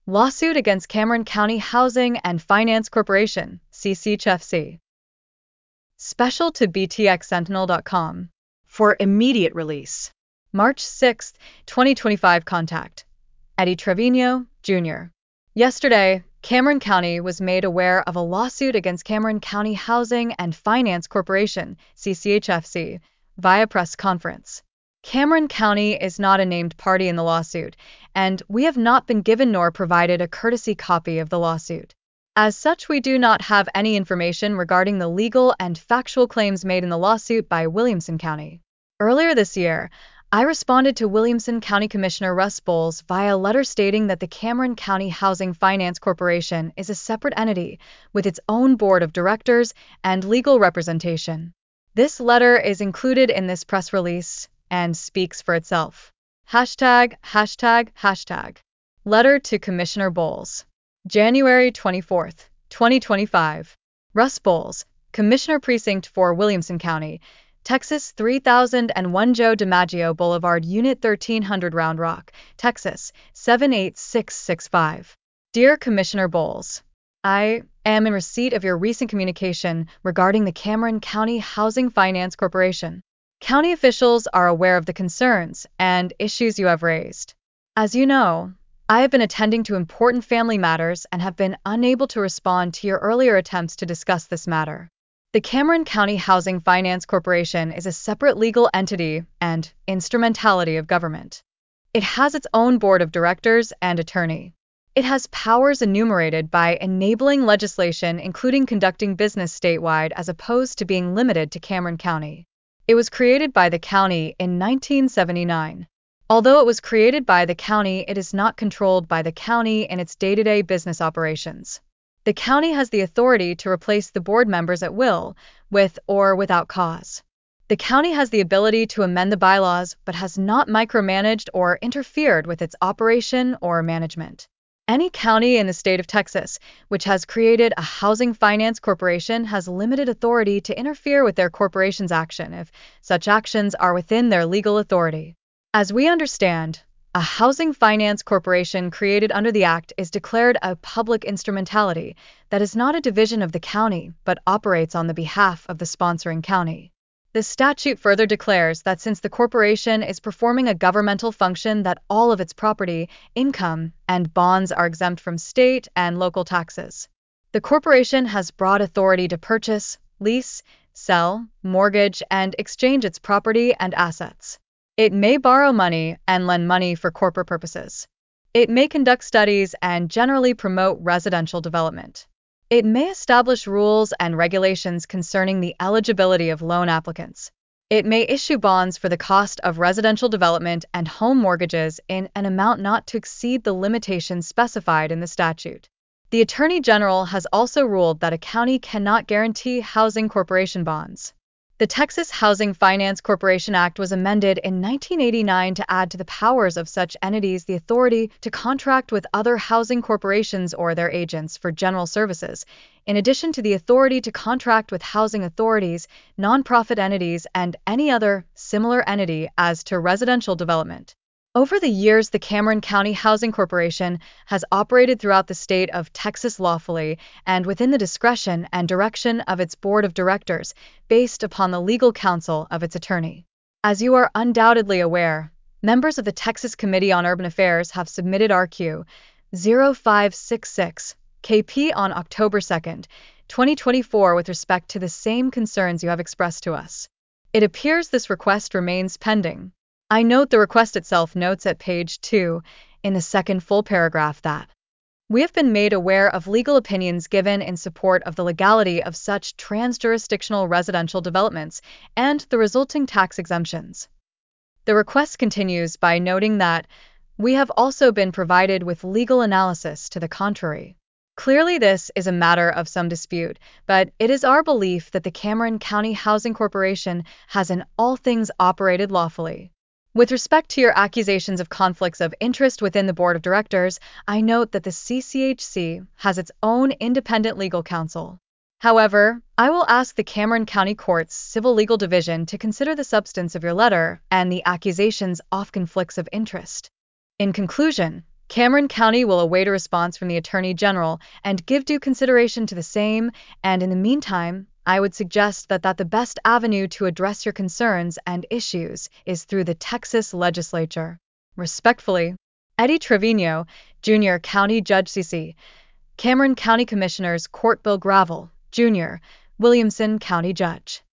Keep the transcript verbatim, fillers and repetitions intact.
Lawsuit against Cameron County Housing and Finance Corporation, C C H F C. Special to B T X Sentinel dot com. For immediate release. March sixth, twenty twenty-five. Contact Eddie Trevino, Junior Yesterday, Cameron County was made aware of a lawsuit against Cameron County Housing and Finance Corporation, C C H F C, via press conference. Cameron County is not a named party in the lawsuit, and we have not been given nor provided a courtesy copy of the lawsuit. As such, we do not have any information regarding the legal and factual claims made in the lawsuit by Williamson County. Earlier this year, I responded to Williamson County Commissioner Russ Bowles via a letter stating that the Cameron County Housing Finance Corporation is a separate entity with its own board of directors and legal representation. This letter is included in this press release and speaks for itself. Hashtag, hashtag, hashtag. Letter to Commissioner Bowles. January twenty-fourth, twenty twenty-five. Russ Bowles, Commissioner Precinct four, Williamson County, Texas three thousand one Joe DiMaggio Boulevard, Unit thirteen hundred, Round Rock, Texas seven eight six six five. Dear Commissioner Bowles, I am in receipt of your recent communication regarding the Cameron County Housing Finance Corporation. County officials are aware of the concerns and issues you have raised. As you know, I have been attending to important family matters and have been unable to respond to your earlier attempts to discuss this matter. The Cameron County Housing Finance Corporation is a separate legal entity and instrumentality of government. It has its own board of directors and attorney. It has powers enumerated by enabling legislation, including conducting business statewide as opposed to being limited to Cameron County. It was created by the county in nineteen seventy-nine. Although it was created by the county, it is not controlled by the county in its day-to-day business operations. The county has the authority to replace the board members at will, with or without cause. The county has the ability to amend the bylaws, but has not micromanaged or interfered with its operation or management. Any county in the state of Texas which has created a housing finance corporation has limited authority to interfere with their corporation's action if such actions are within their legal authority. As we understand, a housing finance corporation created under the Act is declared a public instrumentality that is not a division of the county but operates on the behalf of the sponsoring county. The statute further declares that since the corporation is performing a governmental function, that all of its property, income, and bonds are exempt from state and local taxes. The corporation has broad authority to purchase, lease, sell, mortgage, and exchange its property and assets. It may borrow money and lend money for corporate purposes. It may conduct studies and generally promote residential development. It may establish rules and regulations concerning the eligibility of loan applicants. It may issue bonds for the cost of residential development and home mortgages in an amount not to exceed the limitations specified in the statute. The Attorney General has also ruled that a county cannot guarantee housing corporation bonds. The Texas Housing Finance Corporation Act was amended in nineteen eighty-nine to add to the powers of such entities the authority to contract with other housing corporations or their agents for general services, in addition to the authority to contract with housing authorities, nonprofit entities, and any other similar entity as to residential development. Over the years, the Cameron County Housing Corporation has operated throughout the state of Texas lawfully and within the discretion and direction of its board of directors, based upon the legal counsel of its attorney. As you are undoubtedly aware, members of the Texas Committee on Urban Affairs have submitted R Q zero five six six K P on October second, twenty twenty-four with respect to the same concerns you have expressed to us. It appears this request remains pending. I note the request itself notes at page two, in the second full paragraph, that we have been made aware of legal opinions given in support of the legality of such trans-jurisdictional residential developments and the resulting tax exemptions. The request continues by noting that we have also been provided with legal analysis to the contrary. Clearly, this is a matter of some dispute, but it is our belief that the Cameron County Housing Corporation has in all things operated lawfully. With respect to your accusations of conflicts of interest within the board of directors, I note that the C C H C has its own independent legal counsel. However, I will ask the Cameron County Court's Civil Legal Division to consider the substance of your letter and the accusations of conflicts of interest. In conclusion, Cameron County will await a response from the Attorney General and give due consideration to the same, and in the meantime, I would suggest that, that the best avenue to address your concerns and issues is through the Texas legislature. Respectfully, Eddie Trevino, Junior County Judge C C, Cameron County Commissioners Court Bill Gravel, Junior, Williamson County Judge.